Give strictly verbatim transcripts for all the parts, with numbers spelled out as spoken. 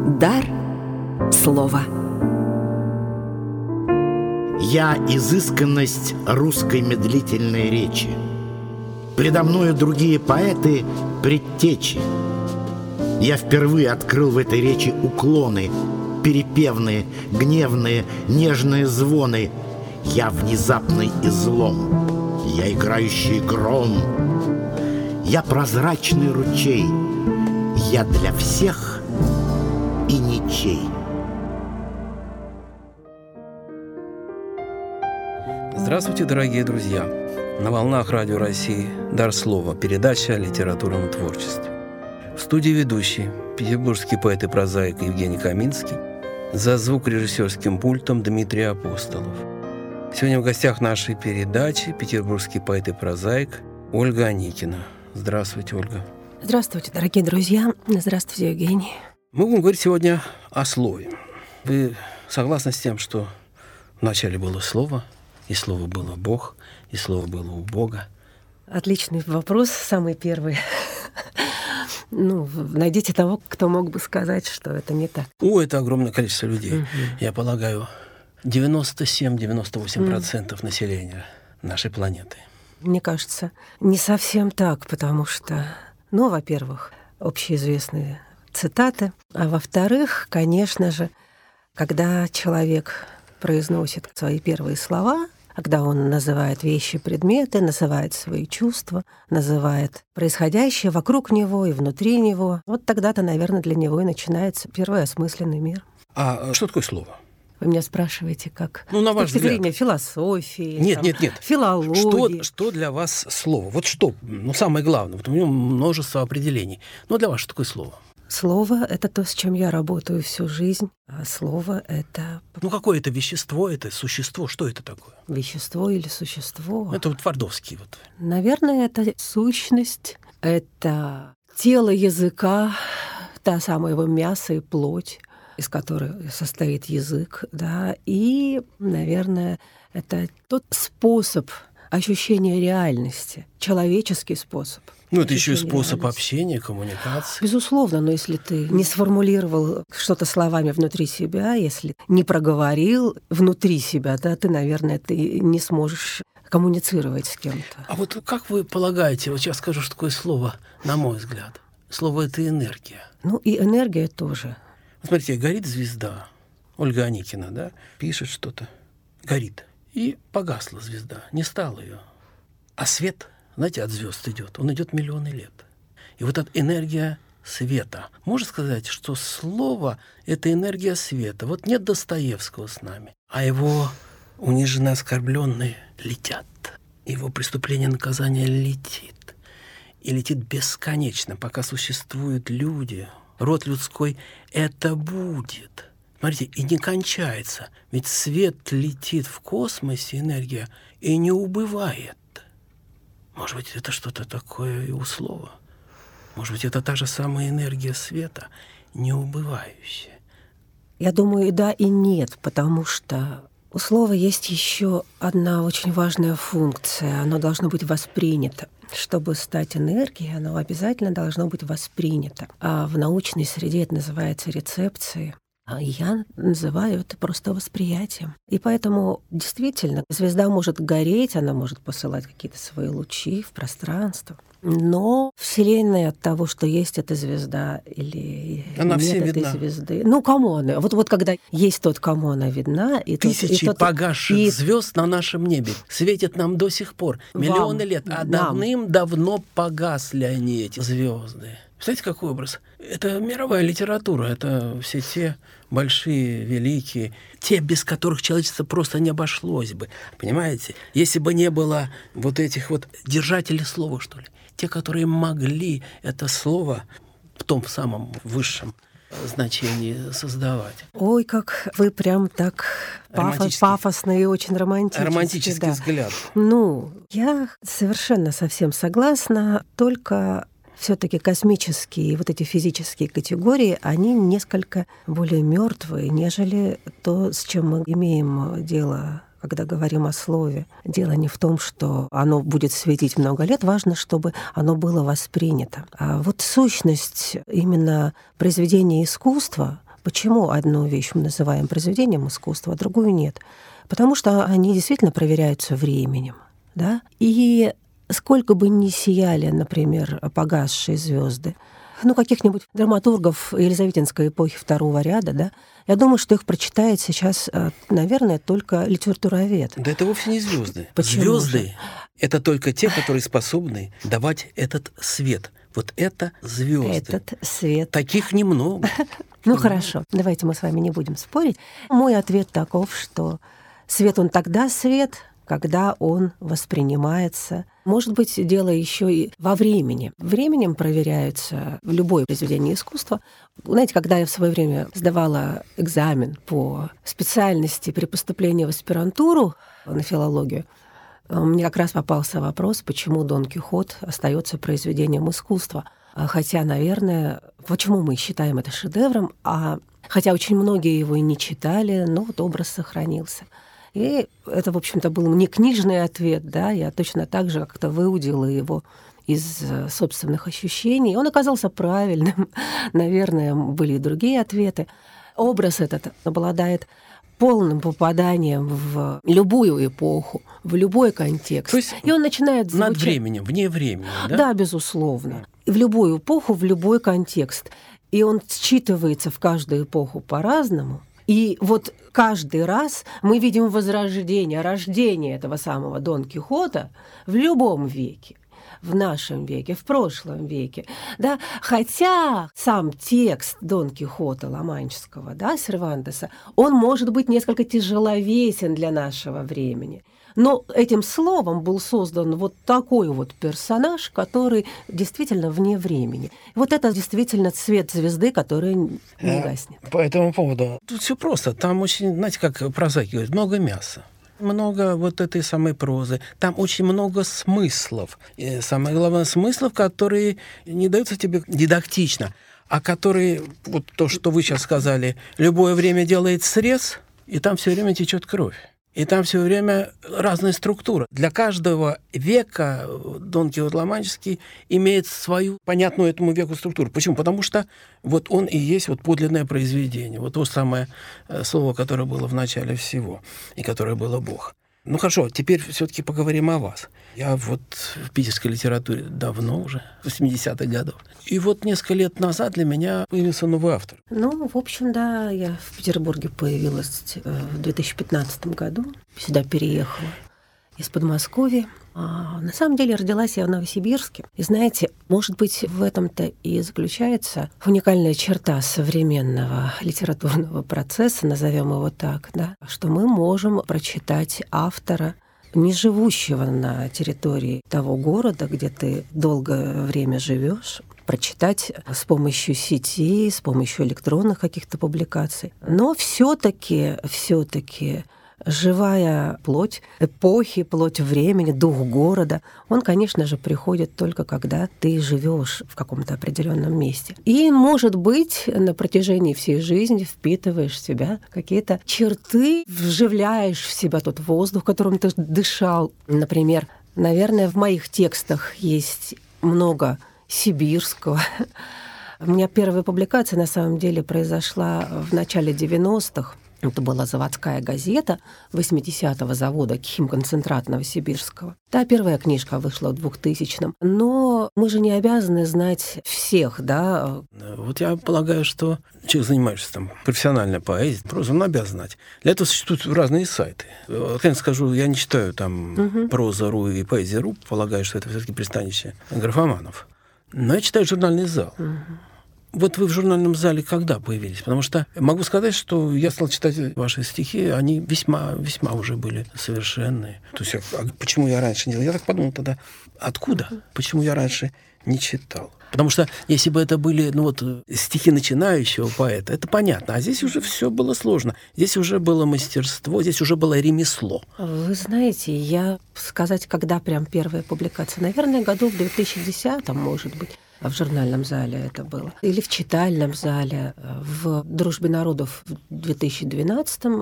Дар слова. Я изысканность русской медлительной речи. Предо мною другие поэты предтечи. Я впервые открыл в этой речи уклоны, перепевные, гневные, нежные звоны. Я внезапный излом, я играющий гром, я прозрачный ручей, я для всех и ничей. Здравствуйте, дорогие друзья! На волнах Радио России «Дар слова» передача о литературном творчестве. В студии ведущий, петербургский поэт и прозаик Евгений Каминский, за звукорежиссерским пультом Дмитрий Апостолов. Сегодня в гостях нашей передачи петербургский поэт и прозаик Ольга Аникина. Здравствуйте, Ольга. Здравствуйте, дорогие друзья. Здравствуйте, Евгений. Мы будем говорить сегодня о слове. Вы согласны с тем, что вначале было слово, и слово было Бог, и слово было у Бога? Отличный вопрос, самый первый. Ну, найдите того, кто мог бы сказать, что это не так. О, это огромное количество людей. Угу. Я полагаю, девяносто семь - девяносто восемь процентов угу. населения нашей планеты. Мне кажется, не совсем так, потому что, ну, во-первых, общеизвестные цитаты, а во-вторых, конечно же, когда человек произносит свои первые слова, когда он называет вещи, предметы, называет свои чувства, называет происходящее вокруг него и внутри него, вот тогда-то, наверное, для него и начинается первый осмысленный мир. А что такое слово? Вы меня спрашиваете, как ну, на с ваш точки взгляд. зрения философии, нет, там, нет, нет. филологии. Что, что для вас слово? Вот что, ну, самое главное, вот у него множество определений. Но для вас что такое слово? Слово — это то, с чем я работаю всю жизнь. А слово — это... Ну, какое это вещество, это существо? Что это такое? Вещество или существо? Это вот твардовский. Вот. Наверное, это сущность, это тело языка, та самая его мясо и плоть, из которой состоит язык, да, и, наверное, это тот способ ощущения реальности, человеческий способ. Ну, это еще и способ реальности. Общения, коммуникации. Безусловно, но если ты не сформулировал что-то словами внутри себя, если не проговорил внутри себя, да, ты, наверное, ты не сможешь коммуницировать с кем-то. А вот как вы полагаете, вот сейчас скажу, что такое слово, на мой взгляд. Слово — это энергия. Ну, и энергия тоже. Смотрите, горит звезда. Ольга Аникина, да, пишет что-то. Горит. И погасла звезда, не стало ее. А свет, знаете, от звезд идет. Он идет миллионы лет. И вот эта энергия света. Можно сказать, что слово — это энергия света. Вот нет Достоевского с нами, а его униженные, оскорбленные летят. Его преступление, наказание летит. И летит бесконечно, пока существуют люди. Род людской это будет. Смотрите, и не кончается. Ведь свет летит в космосе, энергия, и не убывает. Может быть, это что-то такое и у слова. Может быть, это та же самая энергия света, не убывающая. Я думаю, и да, и нет, потому что у слова есть еще одна очень важная функция. Оно должно быть воспринято. Чтобы стать энергией, оно обязательно должно быть воспринято. А в научной среде это называется рецепцией. А я называю это просто восприятием. И поэтому действительно звезда может гореть, она может посылать какие-то свои лучи в пространство. Но Вселенная от того, что есть эта звезда или она нет этой видна. Звезды. Ну, кому она? Вот, вот когда есть тот, кому она видна. И Тысячи тот, и погасших и... звезд на нашем небе светят нам до сих пор. Миллионы Вам, лет. А нам. давным-давно погасли они, эти звезды. Представляете, какой образ? Это мировая литература, это все те большие, великие, те, без которых человечество просто не обошлось бы. Понимаете? Если бы не было вот этих вот держателей слова, что ли, те, которые могли это слово в том самом высшем значении создавать. Ой, как вы прям так пафос, пафосно и очень романтически. Романтический да. взгляд. Ну, я совершенно совсем согласна, только все-таки космические, вот эти физические категории, они несколько более мертвые, нежели то, с чем мы имеем дело, когда говорим о слове. Дело не в том, что оно будет светить много лет, важно, чтобы оно было воспринято. А вот сущность именно произведения искусства, Почему одну вещь мы называем произведением искусства, а другую нет? Потому что они действительно проверяются временем, да? И сколько бы ни сияли, например, погасшие звезды, ну, каких-нибудь драматургов елизаветинской эпохи второго ряда, да, я думаю, что их прочитает сейчас, наверное, только литературовед. Да это вовсе не звезды. Почему Звезды же? — это только те, которые способны давать этот свет. Вот это звезды. Этот свет. Таких немного. Ну, хорошо, давайте мы с вами не будем спорить. Мой ответ таков, что свет, он тогда свет, когда он воспринимается. Может быть, дело еще и во времени. Временем проверяются в любое произведение искусства. Знаете, когда я в свое время сдавала экзамен по специальности при поступлении в аспирантуру на филологию, мне как раз попался вопрос, почему Дон Кихот остается произведением искусства. Хотя, наверное, почему мы считаем это шедевром, а хотя очень многие его и не читали, но вот образ сохранился. И это, в общем-то, был не книжный ответ, да, я точно так же как-то выудила его из собственных ощущений. Он оказался правильным. Наверное, были и другие ответы. Образ этот обладает полным попаданием в любую эпоху, в любой контекст. То есть и он начинает звучать... над временем, вне времени, да? Да, безусловно. И в любую эпоху, в любой контекст. И он считывается в каждую эпоху по-разному. И вот каждый раз мы видим возрождение, рождение этого самого Дон Кихота в любом веке. В нашем веке, в прошлом веке. Да? Хотя сам текст Дон Кихота Ла-Манческого, да, Сервантеса, он может быть несколько тяжеловесен для нашего времени. Но этим словом был создан вот такой вот персонаж, который действительно вне времени. Вот это действительно цвет звезды, который не гаснет. По этому поводу тут все просто. Там очень, знаете, как прозаики говорят, много мяса. Много вот этой самой прозы. Там очень много смыслов. И самое главное, смыслов, которые не даются тебе дидактично, а которые, вот то, что вы сейчас сказали, любое время делает срез, и там все время течет кровь. И там все время разная структура. Для каждого века Дон Кихот Ла-Манческий имеет свою понятную этому веку структуру. Почему? Потому что вот он и есть вот подлинное произведение. Вот то самое слово, которое было в начале всего, и которое было Бог. Ну хорошо, теперь все-таки поговорим о вас. Я вот в питерской литературе давно уже, восьмидесятых годов. И вот несколько лет назад для меня появился новый автор. Ну, в общем, да, я в Петербурге появилась в две тысячи пятнадцатом году. Сюда переехала из Подмосковья. А на самом деле родилась я в Новосибирске. И знаете, может быть, в этом-то и заключается уникальная черта современного литературного процесса, назовем его так, да, что мы можем прочитать автора, не живущего на территории того города, где ты долгое время живешь, прочитать с помощью сети, с помощью электронных каких-то публикаций. Но все-таки, все-таки живая плоть эпохи, плоть времени, дух города, он, конечно же, приходит только когда ты живешь в каком-то определенном месте. И, может быть, на протяжении всей жизни впитываешь в себя какие-то черты, вживляешь в себя тот воздух, которым ты дышал. Например, наверное, в моих текстах есть много сибирского. У меня первая публикация, на самом деле, произошла в начале девяностых. Это была заводская газета восьмидесятого завода «Химконцентрат» Новосибирского. Та первая книжка вышла в двухтысячном. Но мы же не обязаны знать всех, да? Вот я полагаю, что человек, занимаешься там профессиональной поэзией, прозу, он обязан знать. Для этого существуют разные сайты. Откровенно скажу, я не читаю там угу. проза.ру и поэзия.ру, полагаю, что это все-таки пристанище графоманов. Но я читаю журнальный зал. Угу. Вот вы в журнальном зале когда появились? Потому что могу сказать, что я стал читать ваши стихи, они весьма, весьма уже были совершенные. То есть, а почему я раньше не делал? Я так подумал тогда, откуда? Почему я раньше не читал? Потому что если бы это были ну вот, стихи начинающего поэта, это понятно. А здесь уже все было сложно. Здесь уже было мастерство, здесь уже было ремесло. Вы знаете, я сказать, когда прям первая публикация, наверное, году в две тысячи десятом, может быть. В журнальном зале это было. Или в читальном зале. В «Дружбе народов» в две тысячи двенадцатом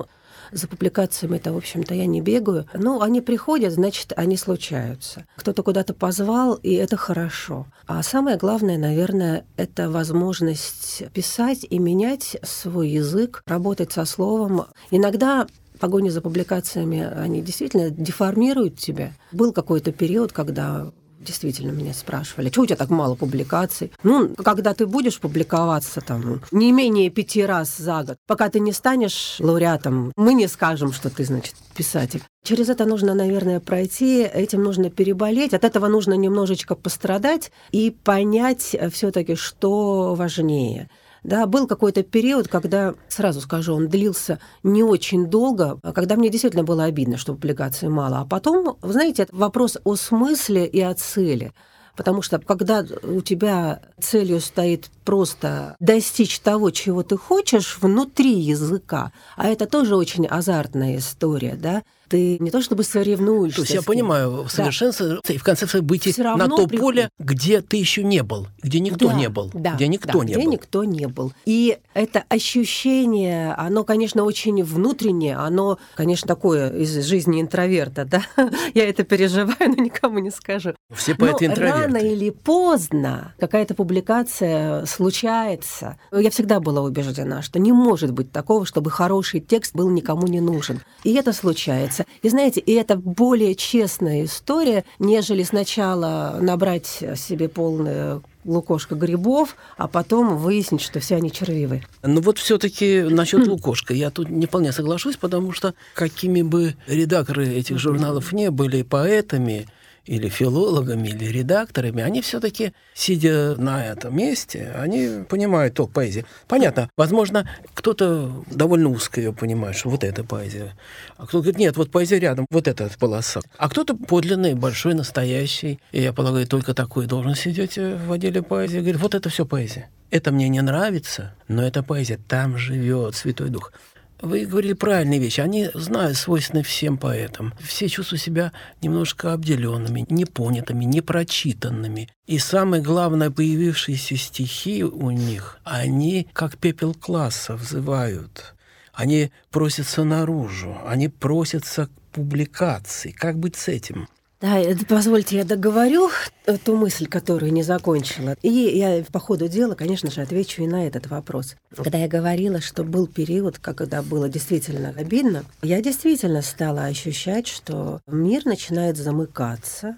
за публикациями-то, в общем-то, я не бегаю. Ну, они приходят, значит, они случаются. Кто-то куда-то позвал, и это хорошо. А самое главное, наверное, это возможность писать и менять свой язык, работать со словом. Иногда погоня за публикациями, они действительно деформируют тебя. Был какой-то период, когда действительно меня спрашивали, что у тебя так мало публикаций? Ну, когда ты будешь публиковаться там не менее пяти раз за год, пока ты не станешь лауреатом, мы не скажем, что ты, значит, писатель. Через это нужно, наверное, пройти, этим нужно переболеть, от этого нужно немножечко пострадать и понять все-таки, что важнее. Да, был какой-то период, когда, сразу скажу, он длился не очень долго, когда мне действительно было обидно, что публикаций мало. А потом, вы знаете, это вопрос о смысле и о цели. Потому что когда у тебя целью стоит просто достичь того, чего ты хочешь внутри языка, а это тоже очень азартная история, да, ты не то чтобы соревнуешься. То есть я понимаю, совершенствоваться, да. И в конце выйти на то приходит. Поле, где ты еще не был, где никто да, не был, да, где никто да, не где был. никто не был. И это ощущение, оно, конечно, очень внутреннее, оно, конечно, такое из жизни интроверта, да. Я это переживаю, но никому не скажу. Все поэты интроверты. Рано или поздно какая-то публикация случается. Я всегда была убеждена, что не может быть такого, чтобы хороший текст был никому не нужен. И это случается. И знаете, и это более честная история, нежели сначала набрать себе полное лукошко грибов, а потом выяснить, что все они червивые. Ну вот все-таки насчет лукошка я тут не вполне соглашусь, потому что какими бы редакторы этих журналов не были поэтами, или филологами, или редакторами, они все-таки, сидя на этом месте, они понимают толк поэзии. Понятно, возможно, кто-то довольно узко ее понимает, что вот эта поэзия. А кто-то говорит, нет, вот поэзия рядом, вот эта полоса. А кто-то подлинный, большой, настоящий. И я полагаю, только такой должен сидеть в отделе поэзии и говорит, вот это все поэзия. Это мне не нравится, но это поэзия. Там живет Святой Дух. Вы говорили правильные вещи. Они знают, свойственны всем поэтам. Все чувствуют себя немножко обделенными, непонятыми, непрочитанными. И самое главное, появившиеся стихи у них, они как пепел класса взывают. Они просятся наружу, они просятся к публикации. Как быть с этим? Да, позвольте, я договорю ту мысль, которую не закончила. И я по ходу дела, конечно же, отвечу и на этот вопрос. Когда я говорила, что был период, когда было действительно обидно, я действительно стала ощущать, что мир начинает замыкаться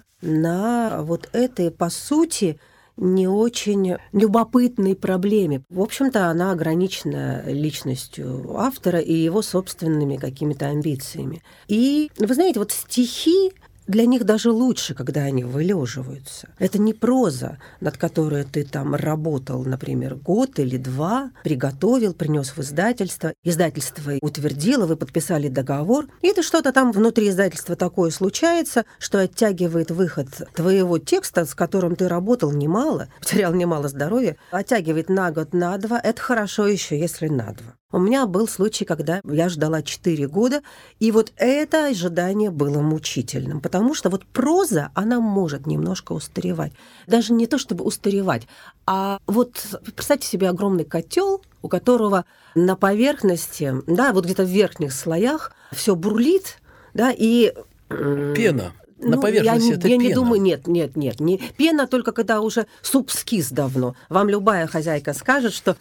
на вот этой, по сути, не очень любопытной проблеме. В общем-то, она ограничена личностью автора и его собственными какими-то амбициями. И, вы знаете, вот стихи, для них даже лучше, когда они вылеживаются. Это не проза, над которой ты там работал, например, год или два, приготовил, принес в издательство, издательство утвердило, вы подписали договор, и это что-то там внутри издательства такое случается, что оттягивает выход твоего текста, с которым ты работал немало, потерял немало здоровья, оттягивает на год, на два. Это хорошо еще, если на два. У меня был случай, когда я ждала четыре года, и вот это ожидание было мучительным, потому что вот проза, она может немножко устаревать. Даже не то чтобы устаревать, а вот представьте себе огромный котел, у которого на поверхности, да, вот где-то в верхних слоях все бурлит, да, и... Пена. На ну, поверхности я, это я пена. не думаю, нет, нет, нет, не пена только когда уже суп скис давно. Вам любая хозяйка скажет, что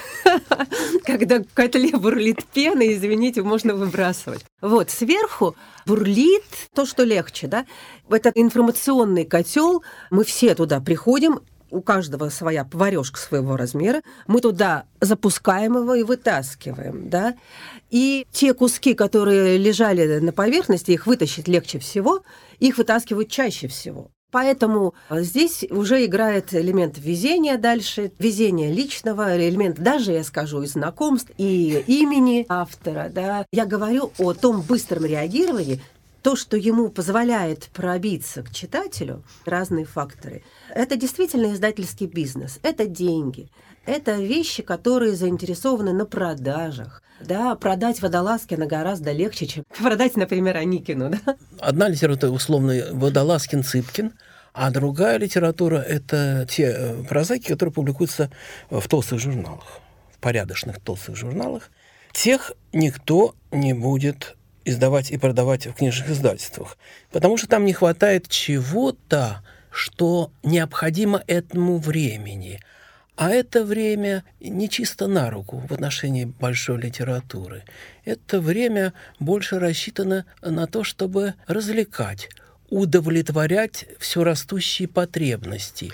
когда в котле бурлит пена, извините, можно выбрасывать. Вот, сверху бурлит то, что легче, да. Это информационный котел, мы все туда приходим, у каждого своя поварёшка своего размера, мы туда запускаем его и вытаскиваем, да. И те куски, которые лежали на поверхности, их вытащить легче всего, их вытаскивают чаще всего. Поэтому здесь уже играет элемент везения дальше, везения личного, элемент даже, я скажу, и знакомств, и имени автора, да. Я говорю о том быстром реагировании. То, что ему позволяет пробиться к читателю, разные факторы, это действительно издательский бизнес, это деньги, это вещи, которые заинтересованы на продажах. Да, продать Водолазкина гораздо легче, чем продать, например, Аникину. Да? Одна литература, условно, Водолазкин-Цыпкин, а другая литература – это те прозаики, которые публикуются в толстых журналах, в порядочных толстых журналах. тех никто не будет издавать и продавать в книжных издательствах, потому что там не хватает чего-то, что необходимо этому времени. А это время не чисто на руку в отношении большой литературы. Это время больше рассчитано на то, чтобы развлекать, удовлетворять все растущие потребности.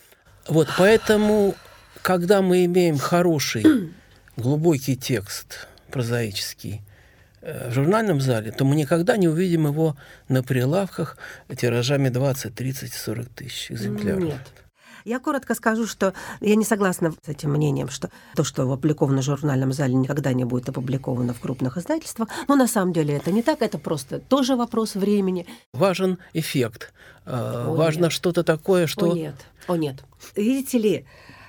Вот поэтому, когда мы имеем хороший, глубокий текст прозаический в журнальном зале, то мы никогда не увидим его на прилавках тиражами двадцать, тридцать, сорок тысяч экземпляров. Нет. Я коротко скажу, что я не согласна с этим мнением, что то, что опубликовано в журнальном зале, никогда не будет опубликовано в крупных издательствах. Но на самом деле это не так, это просто тоже вопрос времени. Важен эффект. О, Важно нет. что-то такое, что... О нет, о нет. Видите ли,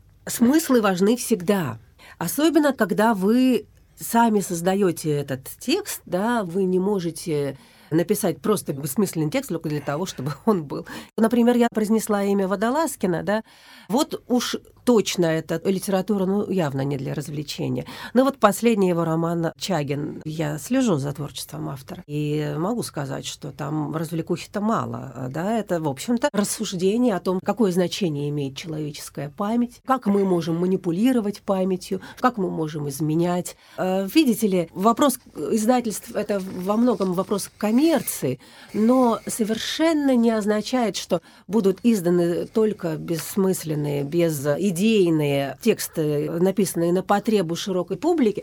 смыслы важны всегда. Особенно, когда вы сами создаете этот текст, да, вы не можете написать просто бессмысленный текст только для того, чтобы он был. Например, я произнесла имя Водолазкина, да, вот уж точно эта литература, ну, явно не для развлечения. Но вот последний его роман «Чагин», я слежу за творчеством автора, и могу сказать, что там развлекухи-то мало, да, это, в общем-то, рассуждение о том, какое значение имеет человеческая память, как мы можем манипулировать памятью, как мы можем изменять. Видите ли, вопрос издательств — это во многом вопрос коммерции, но совершенно не означает, что будут изданы только бессмысленные, безидейные тексты, написанные на потребу широкой публики,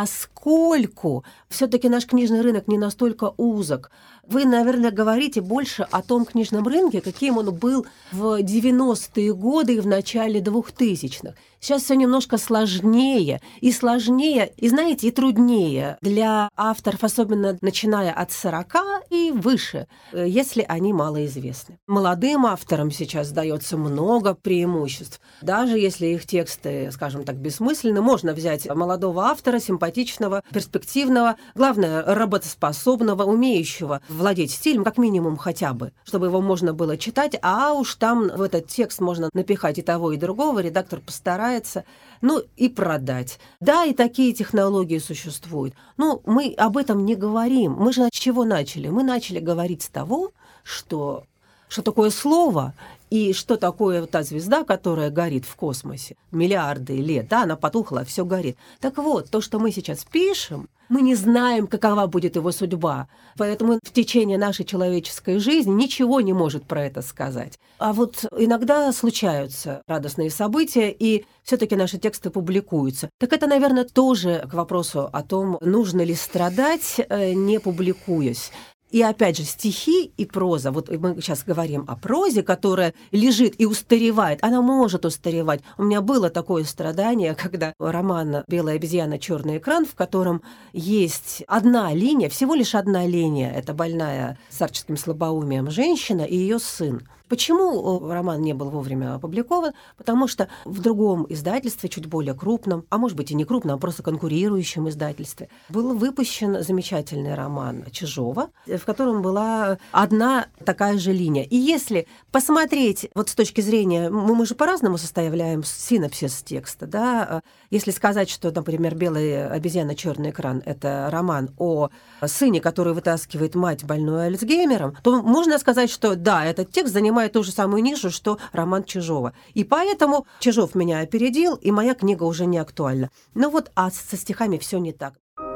поскольку все-таки наш книжный рынок не настолько узок. Вы, наверное, говорите больше о том книжном рынке, каким он был в девяностые годы и в начале двухтысячных. Сейчас все немножко сложнее, и сложнее, и, знаете, и труднее для авторов, особенно начиная от сорока и выше, если они малоизвестны. Молодым авторам сейчас дается много преимуществ. Даже если их тексты, скажем так, бессмысленны, можно взять молодого автора, симпатичного, перспективного, главное, работоспособного, умеющего владеть стилем, как минимум хотя бы, чтобы его можно было читать, а уж там в этот текст можно напихать и того, и другого, редактор постарается, ну и продать. Да, и такие технологии существуют. Но мы об этом не говорим. Мы же с чего начали? Мы начали говорить с того, что, что такое слово и что такое та звезда, которая горит в космосе миллиарды лет. Да, она потухла, все горит. Так вот, то, что мы сейчас пишем, мы не знаем, какова будет его судьба. Поэтому в течение нашей человеческой жизни ничего не может про это сказать. А вот иногда случаются радостные события, и все-таки наши тексты публикуются. Так это, наверное, тоже к вопросу о том, нужно ли страдать, не публикуясь. И опять же, стихи и проза, вот мы сейчас говорим о прозе, которая лежит и устаревает, она может устаревать. У меня было такое страдание, когда роман «Белая обезьяна, черный экран», в котором есть одна линия, всего лишь одна линия, это больная старческим слабоумием женщина и ее сын. Почему роман не был вовремя опубликован? Потому что в другом издательстве, чуть более крупном, а может быть и не крупном, а просто конкурирующем издательстве, был выпущен замечательный роман Чижова, в котором была одна такая же линия. И если посмотреть, вот с точки зрения, мы, мы же по-разному составляем синопсис текста, да, если сказать, что, например, «Белая обезьяна, черный экран» — это роман о сыне, который вытаскивает мать, больную Альцгеймером, то можно сказать, что да, этот текст занимает ту же самую нишу, что роман Чижова. И поэтому Чижов меня опередил, и моя книга уже не актуальна. Ну вот, а со стихами все не так.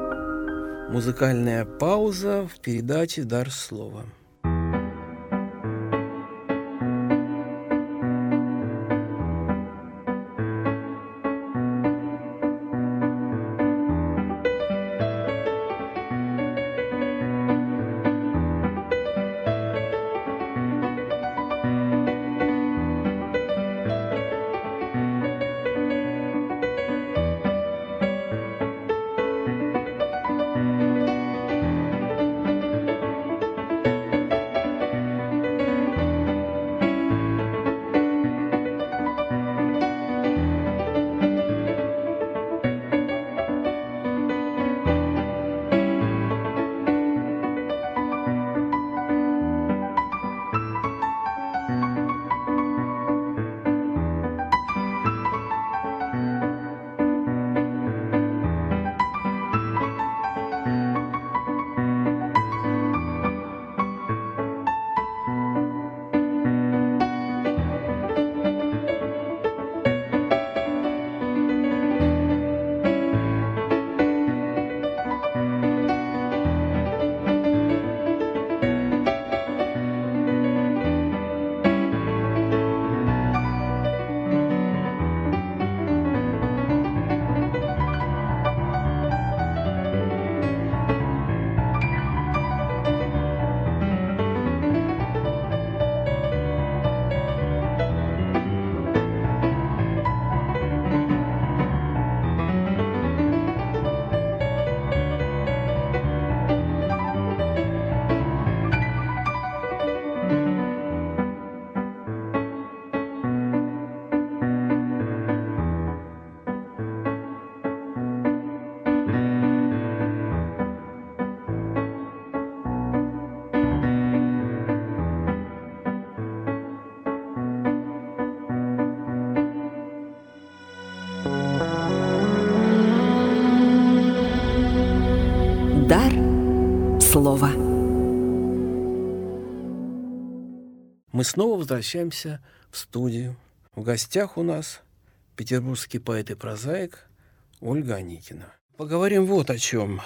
Музыкальная пауза в передаче «Дар слова». Дар слова. Мы снова возвращаемся в студию. В гостях у нас петербургский поэт и прозаик Ольга Аникина. Поговорим вот о чем.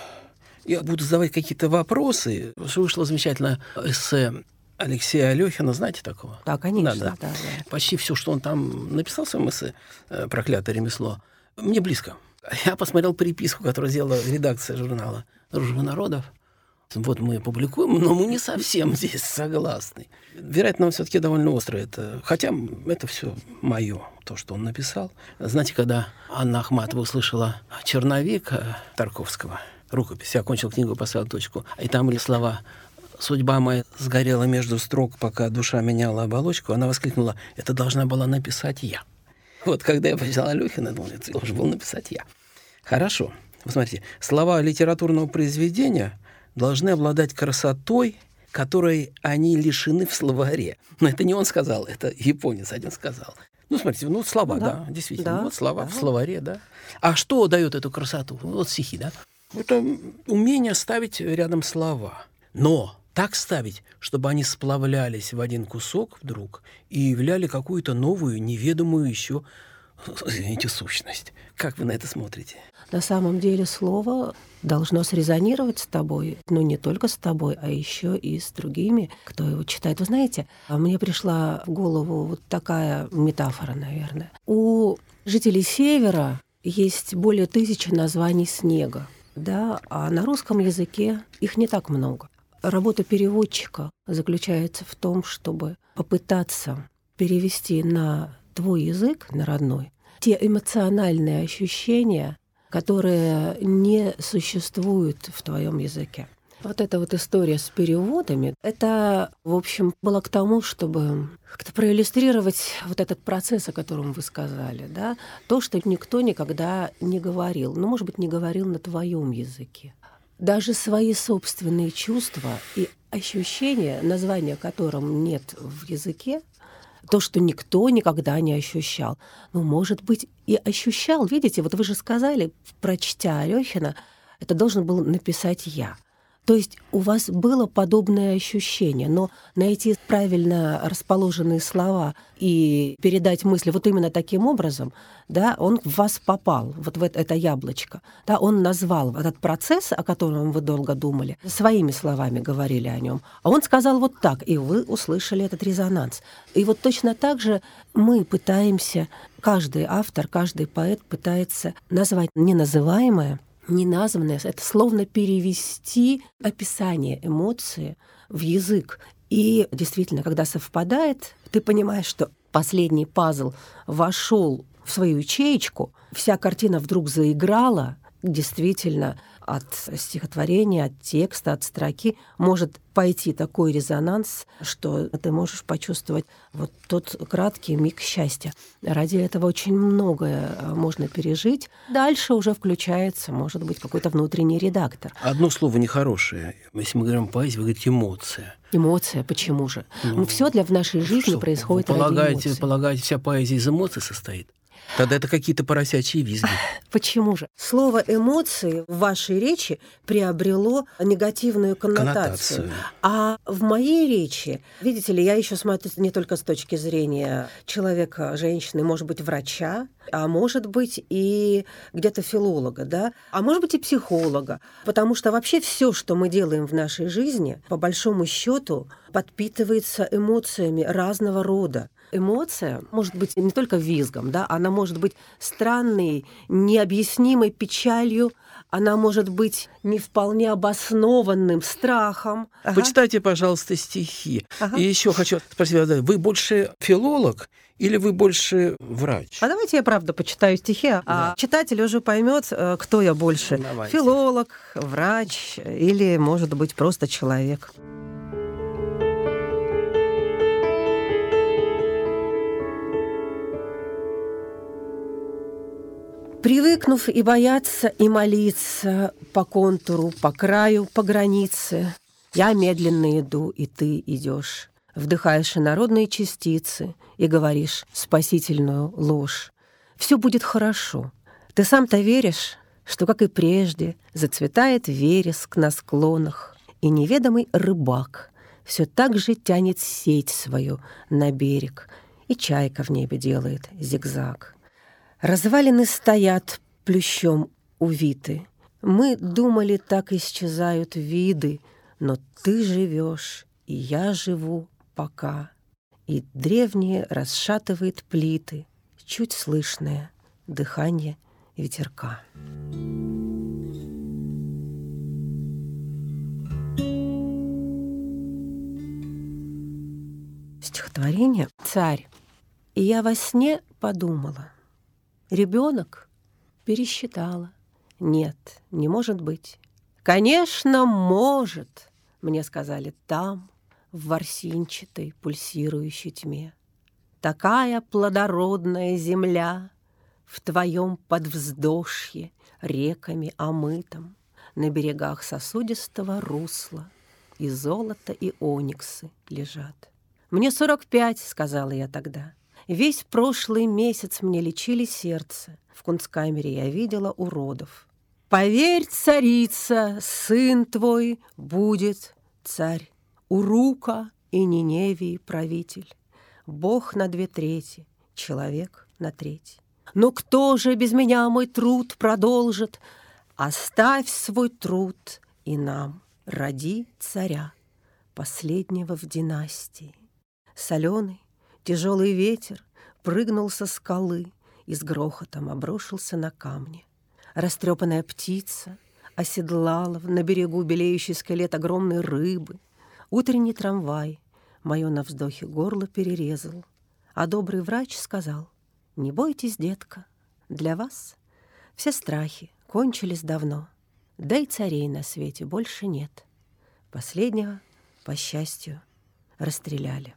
Я буду задавать какие-то вопросы. Вышло замечательное эссе Алексея Алехина, знаете такого? Да, конечно. Да, да. Да, да. Почти все, что он там написал в своем эссе «Проклятое ремесло», мне близко. Я посмотрел переписку, которую сделала редакция журнала «Дружба народов». Вот мы публикуем, но мы не совсем здесь согласны. Вероятно, он все-таки довольно острый. Это, хотя это все мое, то, что он написал. Знаете, когда Анна Ахматова услышала «Черновик» Тарковского, рукопись, я окончил книгу, поставил точку, и там были слова «Судьба моя сгорела между строк, пока душа меняла оболочку», она воскликнула: «Это должна была написать я». Вот когда я прочитал Алехина, думал, это должен был написать я. Хорошо. Вы смотрите, слова литературного произведения должны обладать красотой, которой они лишены в словаре. Но это не он сказал, это японец один сказал. Ну, смотрите, ну, слова, ну, да, да, действительно. Да, вот слова да. в словаре, да. А что дает эту красоту? Вот стихи, да. Это умение ставить рядом слова. Но так ставить, чтобы они сплавлялись в один кусок вдруг и являли какую-то новую, неведомую еще, извините, сущность. Как вы на это смотрите? На самом деле слово должно срезонировать с тобой, но не только с тобой, а еще и с другими, кто его читает. Вы знаете, мне пришла в голову вот такая метафора, наверное. У жителей Севера есть более тысячи названий снега, да, а на русском языке их не так много. Работа переводчика заключается в том, чтобы попытаться перевести на твой язык, на родной, те эмоциональные ощущения, которые не существуют в твоем языке. Вот эта вот история с переводами, это, в общем, было к тому, чтобы как-то проиллюстрировать вот этот процесс, о котором вы сказали, да, то, что никто никогда не говорил, ну, может быть, не говорил на твоем языке. Даже свои собственные чувства и ощущения, названия которым нет в языке, то, что никто никогда не ощущал. Ну, может быть, и ощущал. Видите, вот вы же сказали, прочтя Алехина, это должен был написать я. То есть у вас было подобное ощущение, но найти правильно расположенные слова и передать мысли вот именно таким образом, да, он в вас попал, вот в это яблочко. Да, он назвал этот процесс, о котором вы долго думали, своими словами говорили о нем. А он сказал вот так, и вы услышали этот резонанс. И вот точно так же мы пытаемся, каждый автор, каждый поэт пытается назвать неназываемое, неназванное, это словно перевести описание эмоции в язык. И действительно, когда совпадает, ты понимаешь, что последний пазл вошел в свою ячеечку, вся картина вдруг заиграла, действительно, от стихотворения, от текста, от строки может пойти такой резонанс, что ты можешь почувствовать вот тот краткий миг счастья. Ради этого очень многое можно пережить. Дальше уже включается, может быть, какой-то внутренний редактор. Одно слово нехорошее. Если мы говорим о поэзии, вы говорите «эмоция». Эмоция, почему же? Ну, все для в нашей жизни что, происходит ради полагаете, эмоций. Полагаете, вся поэзия из эмоций состоит? Тогда это какие-то поросячьи визги. Почему же? Слово «эмоции» в вашей речи приобрело негативную коннотацию. коннотацию. А в моей речи, видите ли, я еще смотрю не только с точки зрения человека, женщины, может быть, врача, а может быть и где-то филолога, да, а может быть и психолога. Потому что вообще все, что мы делаем в нашей жизни, по большому счету, подпитывается эмоциями разного рода. Эмоция может быть не только визгом, да, она может быть странной, необъяснимой печалью, она может быть не вполне обоснованным страхом. Ага. Почитайте, пожалуйста, стихи. Ага. И еще хочу спросить, вы больше филолог или вы больше врач? А давайте я правда почитаю стихи, да. А читатель уже поймет, кто я больше. Давайте. Филолог, врач или, может быть, просто человек. Привыкнув и бояться, и молиться по контуру, по краю, по границе, я медленно иду, и ты идешь, вдыхаешь инородные частицы и говоришь спасительную ложь. Все будет хорошо. Ты сам-то веришь, что, как и прежде, зацветает вереск на склонах, и неведомый рыбак все так же тянет сеть свою на берег, и чайка в небе делает зигзаг. Развалины стоят плющом увиты. Мы думали, так исчезают виды, но ты живешь, и я живу пока. И древнее расшатывает плиты, чуть слышное дыхание ветерка. Стихотворение «Царь». И я во сне подумала. Ребенок пересчитала. Нет, не может быть. Конечно, может, мне сказали там, в ворсинчатой пульсирующей тьме. Такая плодородная земля в твоем подвздошье реками омытом, на берегах сосудистого русла и золото, и ониксы лежат. Мне сорок пять, сказала я тогда. Весь прошлый месяц мне лечили сердце. В кунсткамере я видела уродов. Поверь, царица, сын твой будет царь. Урука и Ниневии правитель. Бог на две трети, человек на треть. Но кто же без меня мой труд продолжит? Оставь свой труд и нам роди царя, последнего в династии. Соленый, тяжелый ветер прыгнул со скалы и с грохотом обрушился на камни. Растрепанная птица оседлала на берегу белеющий скелет огромной рыбы. Утренний трамвай мое на вздохе горло перерезал, а добрый врач сказал: «Не бойтесь, детка, для вас все страхи кончились давно, да и царей на свете больше нет». Последнего, по счастью, расстреляли.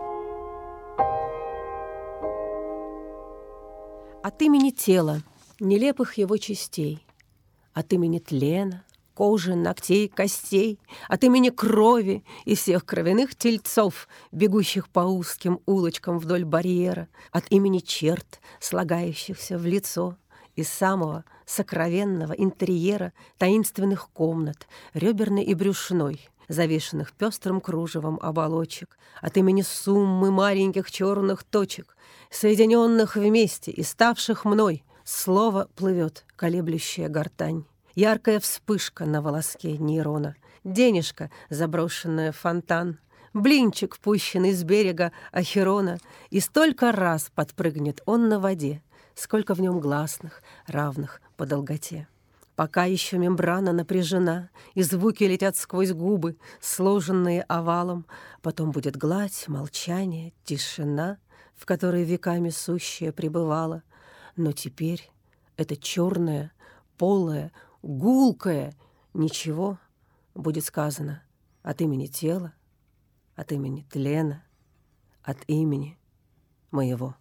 От имени тела, нелепых его частей, от имени тлена, кожи, ногтей, костей, от имени крови и всех кровяных тельцов, бегущих по узким улочкам вдоль барьера, от имени черт, слагающихся в лицо, из самого сокровенного интерьера таинственных комнат, реберной и брюшной, завешенных пестрым кружевом оболочек, от имени суммы маленьких черных точек, соединенных вместе и ставших мной, слово плывет, колеблющая гортань. Яркая вспышка на волоске нейрона, денежка, заброшенная в фонтан, блинчик, пущенный с берега Ахерона, и столько раз подпрыгнет он на воде, сколько в нем гласных, равных по долготе. Пока еще мембрана напряжена, и звуки летят сквозь губы, сложенные овалом, потом будет гладь, молчание, тишина, в которой веками сущее пребывало. Но теперь это черное, полое, гулкое ничего будет сказано от имени тела, от имени тлена, от имени моего.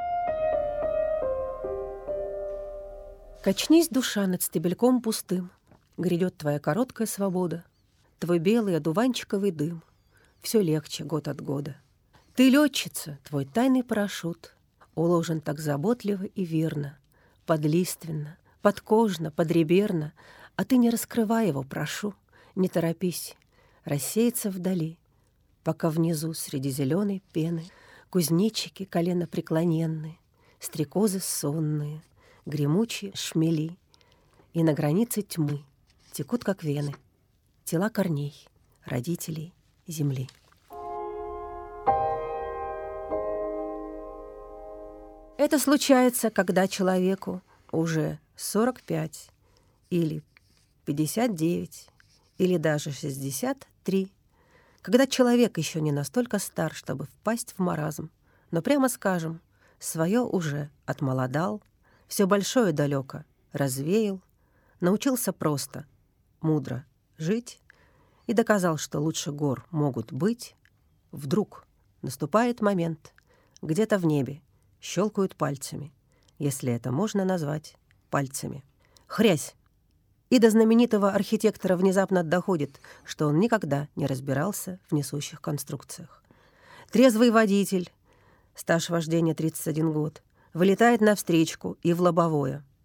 Качнись, душа, над стебельком пустым, грядет твоя короткая свобода, твой белый одуванчиковый дым, все легче год от года. Ты летчица, твой тайный парашют уложен так заботливо и верно, подлиственно, подкожно, подреберно, а ты не раскрывай его, прошу, не торопись, рассеется вдали, пока внизу среди зеленой пены кузнечики коленопреклоненные, стрекозы сонные, гремучие шмели, и на границе тьмы текут, как вены, тела корней, родителей земли. Это случается, когда человеку уже сорок пять или пятьдесят девять или даже шестьдесят три, когда человек еще не настолько стар, чтобы впасть в маразм, но, прямо скажем, свое уже отмолодал, все большое далеко развеял, научился просто, мудро жить и доказал, что лучше гор могут быть, вдруг наступает момент, где-то в небе щелкают пальцами, если это можно назвать пальцами. Хрясь! И до знаменитого архитектора внезапно доходит, что он никогда не разбирался в несущих конструкциях. Трезвый водитель, стаж вождения тридцать один год, вылетает навстречку и в лобовое.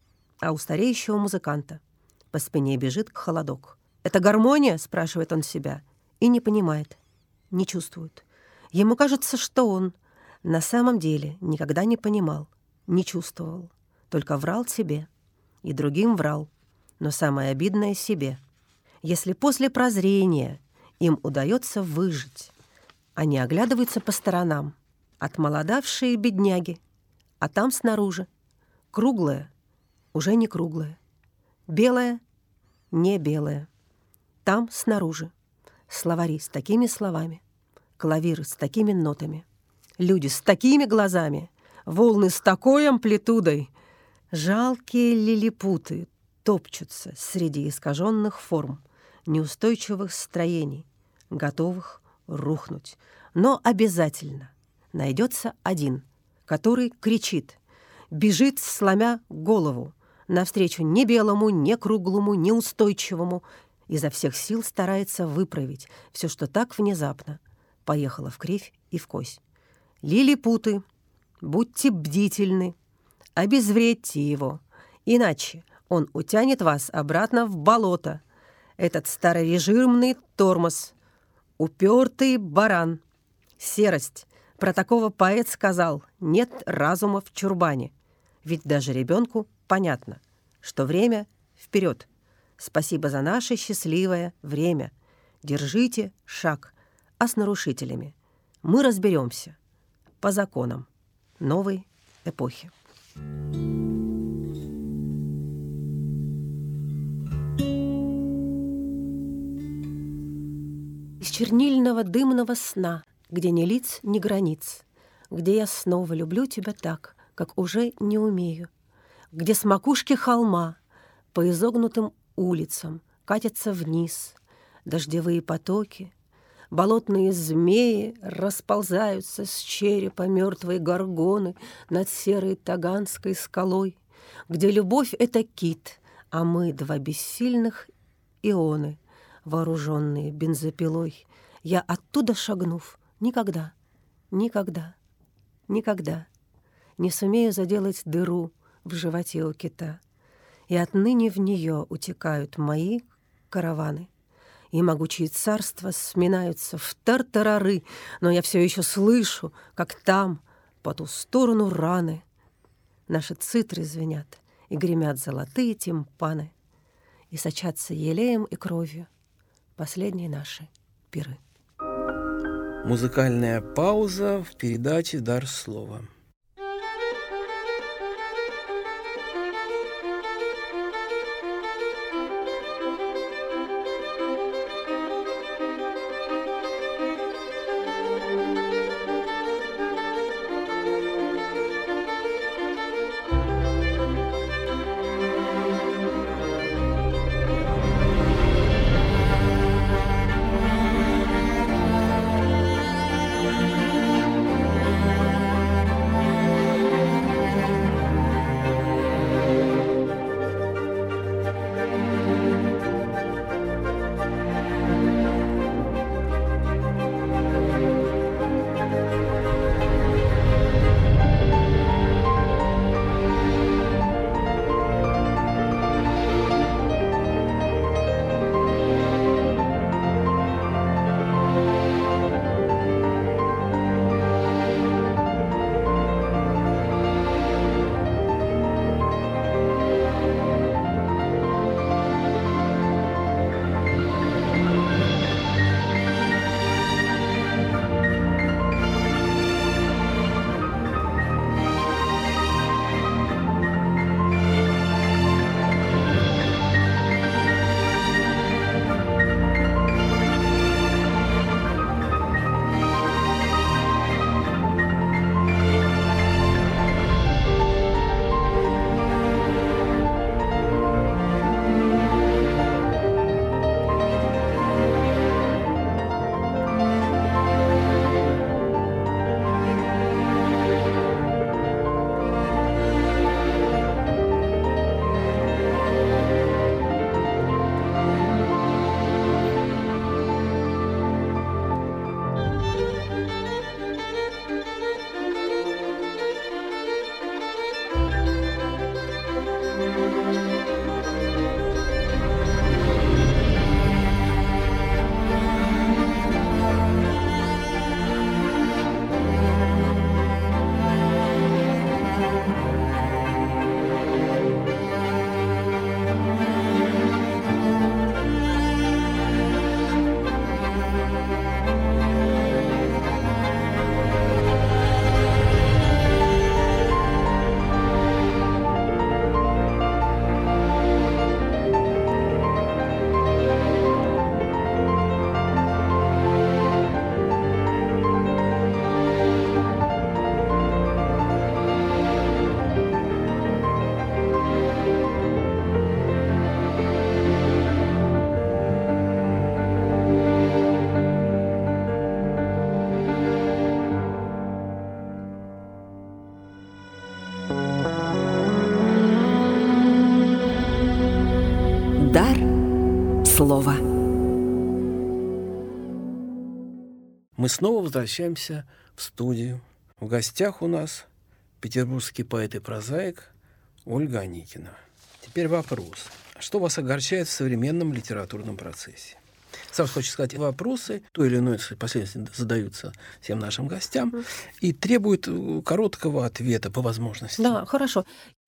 а у стареющего музыканта по спине бежит холодок. «Это гармония?» — спрашивает он себя. И не понимает, не чувствует. Ему кажется, что он на самом деле никогда не понимал, не чувствовал, только врал себе и другим врал, но самое обидное — себе. Если после прозрения им удается выжить, они оглядываются по сторонам, отмолодавшие бедняги, а там снаружи круглое, уже не круглое, белое, не белое. Там снаружи словари с такими словами, клавиры с такими нотами, люди с такими глазами, волны с такой амплитудой. Жалкие лилипуты топчутся среди искаженных форм, неустойчивых строений, готовых рухнуть. Но обязательно найдется один, который кричит, бежит, сломя голову, навстречу ни белому, ни круглому, ни устойчивому, изо всех сил старается выправить все, что так внезапно поехало вкривь и вкось. Лилипуты, будьте бдительны, обезвредьте его, иначе он утянет вас обратно в болото. Этот старорежимный тормоз, упертый баран, серость. Про такого поэт сказал: нет разума в чурбане. Ведь даже ребенку понятно, что время вперед. Спасибо за наше счастливое время. Держите шаг, а с нарушителями мы разберемся по законам новой эпохи. Из чернильного дымного сна, где ни лиц, ни границ, где я снова люблю тебя так, как уже не умею, где с макушки холма по изогнутым улицам катятся вниз дождевые потоки, болотные змеи расползаются с черепа мертвой горгоны над серой таганской скалой, где любовь — это кит, а мы — два бессильных ионы, вооруженные бензопилой. Я оттуда шагнув, никогда, никогда, никогда не сумею заделать дыру в животе у кита. И отныне в нее утекают мои караваны. И могучие царства сминаются в тартарары, но я все еще слышу, как там, по ту сторону раны, наши цитры звенят и гремят золотые тимпаны, и сочатся елеем и кровью последние наши пиры. Музыкальная пауза в передаче «Дар слова». Дар слова. Мы снова возвращаемся в студию. В гостях у нас петербургский поэт и прозаик Ольга Аникина. Теперь вопрос. Что вас огорчает в современном литературном процессе? Сразу хочу сказать, вопросы той или иной последовательности задаются всем нашим гостям и требуют короткого ответа по возможности. Да, хорошо.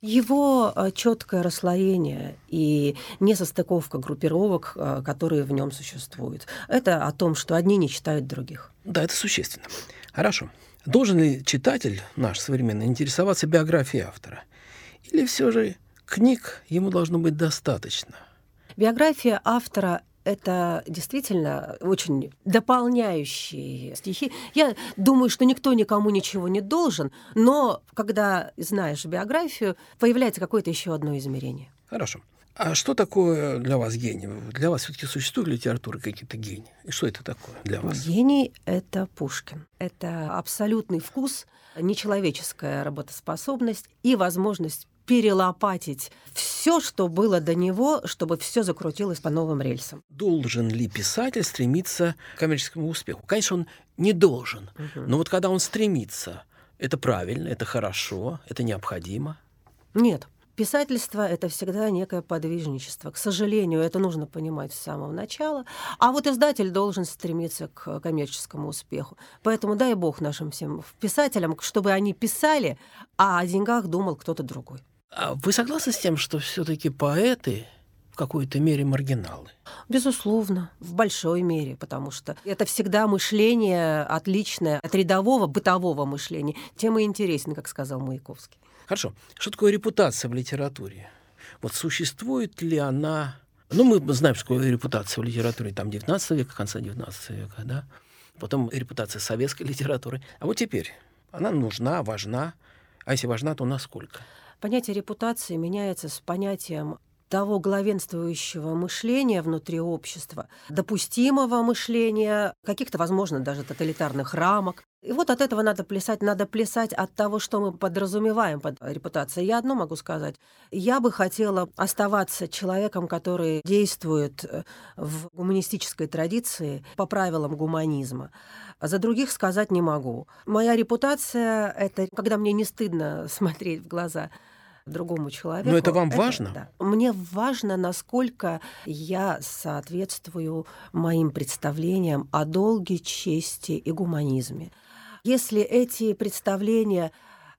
Его четкое расслоение и несостыковка группировок, которые в нем существуют. Это о том, что одни не читают других. Да, это существенно. Хорошо. Должен ли читатель наш современный интересоваться биографией автора? Или все же книг ему должно быть достаточно? Биография автора — это действительно очень дополняющие стихи. Я думаю, что никто никому ничего не должен, но когда знаешь биографию, появляется какое-то еще одно измерение. Хорошо. А что такое для вас гений? Для вас все-таки существует литература какие-то гении? И что это такое для вас? Гений — это Пушкин. Это абсолютный вкус, нечеловеческая работоспособность и возможность перелопатить все, что было до него, чтобы все закрутилось по новым рельсам. Должен ли писатель стремиться к коммерческому успеху? Конечно, он не должен. Угу. Но вот когда он стремится, это правильно, это хорошо, это необходимо? Нет. Писательство — это всегда некое подвижничество. К сожалению, это нужно понимать с самого начала. А вот издатель должен стремиться к коммерческому успеху. Поэтому дай Бог нашим всем писателям, чтобы они писали, а о деньгах думал кто-то другой. А вы согласны с тем, что все-таки поэты в какой-то мере маргиналы? Безусловно, в большой мере, потому что это всегда мышление отличное от рядового бытового мышления. Тем и интересен, как сказал Маяковский. Хорошо. Что такое репутация в литературе? Вот существует ли она... Ну, мы знаем, что такое репутация в литературе там девятнадцатого века, конца девятнадцатого века, да? Потом репутация советской литературы. А вот теперь она нужна, важна. А если важна, то насколько? Понятие репутации меняется с понятием того главенствующего мышления внутри общества, допустимого мышления, каких-то, возможно, даже тоталитарных рамок. И вот от этого надо плясать, надо плясать от того, что мы подразумеваем под репутацией. Я одно могу сказать. Я бы хотела оставаться человеком, который действует в гуманистической традиции по правилам гуманизма. За других сказать не могу. Моя репутация — это когда мне не стыдно смотреть в глаза другому человеку. Но это вам это, важно? Да. Мне важно, насколько я соответствую моим представлениям о долге, чести и гуманизме. Если эти представления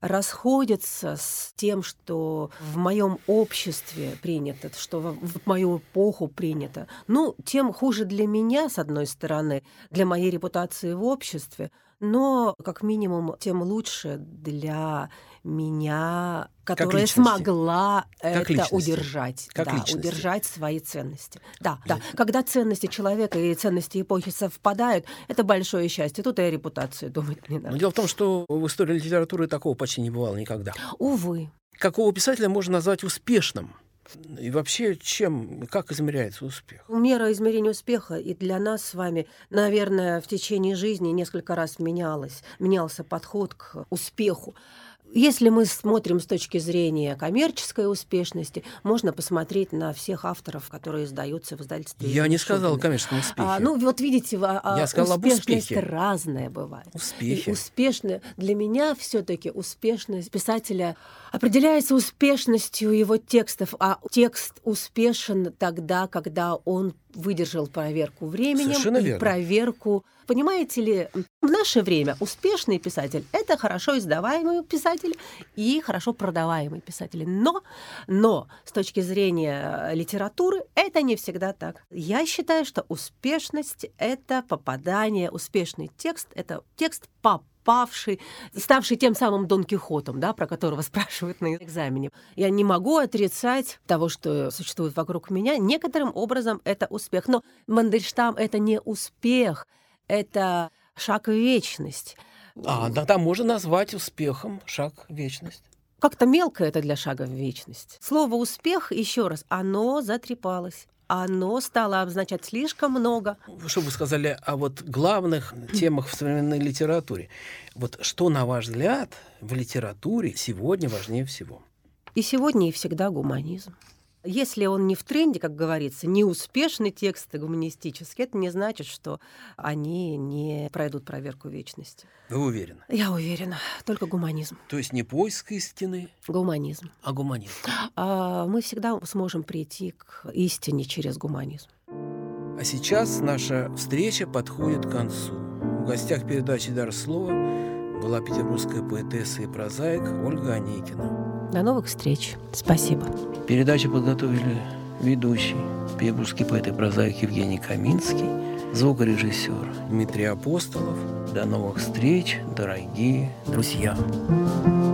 расходятся с тем, что в моем обществе принято, что в мою эпоху принято, ну, тем хуже для меня, с одной стороны, для моей репутации в обществе, но, как минимум, тем лучше для меня, которая смогла как это личности. удержать, как да, удержать свои ценности. Да, да. Когда ценности человека и ценности эпохи совпадают, это большое счастье. Тут и о репутации думать не надо. Но дело в том, что в истории литературы такого почти не бывало никогда. Увы. Какого писателя можно назвать успешным? И вообще, чем, как измеряется успех? Мера измерения успеха и для нас с вами, наверное, в течение жизни несколько раз менялась, менялся подход к успеху. Если мы смотрим с точки зрения коммерческой успешности, можно посмотреть на всех авторов, которые издаются в издательстве. Я не сказал о коммерческом успехе. А, ну, вот видите, а, Я сказал успешность об успехе. разная бывает. Успехи. Успешная. Для меня все-таки успешность писателя определяется успешностью его текстов, а текст успешен тогда, когда он выдержал проверку временем. Совершенно и верно. проверку. Понимаете ли, в наше время успешный писатель — это хорошо издаваемый писатель и хорошо продаваемый писатель. Но, но с точки зрения литературы это не всегда так. Я считаю, что успешность — это попадание, успешный текст — это текст попавший, ставший тем самым Дон Кихотом, да, про которого спрашивают на экзамене. Я не могу отрицать того, что существует вокруг меня. Некоторым образом это успех. Но Мандельштам — это не успех. Это шаг в вечность. А, да, там можно назвать успехом шаг в вечность. Как-то мелко это для шага в вечность. Слово «успех», еще раз, оно затрепалось. Оно стало обозначать слишком много. Что вы сказали о вот главных темах в современной литературе? Вот что, на ваш взгляд, в литературе сегодня важнее всего? И сегодня, и всегда гуманизм. Если он не в тренде, как говорится, неуспешный текст гуманистический, это не значит, что они не пройдут проверку вечности. Вы уверены? Я уверена. Только гуманизм. То есть не поиск истины, Гуманизм. а гуманизм. А мы всегда сможем прийти к истине через гуманизм. А сейчас наша встреча подходит к концу. В гостях передачи «Дар слова» была петербургская поэтесса и прозаик Ольга Аникина. До новых встреч. Спасибо. Передачу подготовили ведущий, петербургский поэт и прозаик Евгений Каминский, звукорежиссер Дмитрий Апостолов. До новых встреч, дорогие друзья.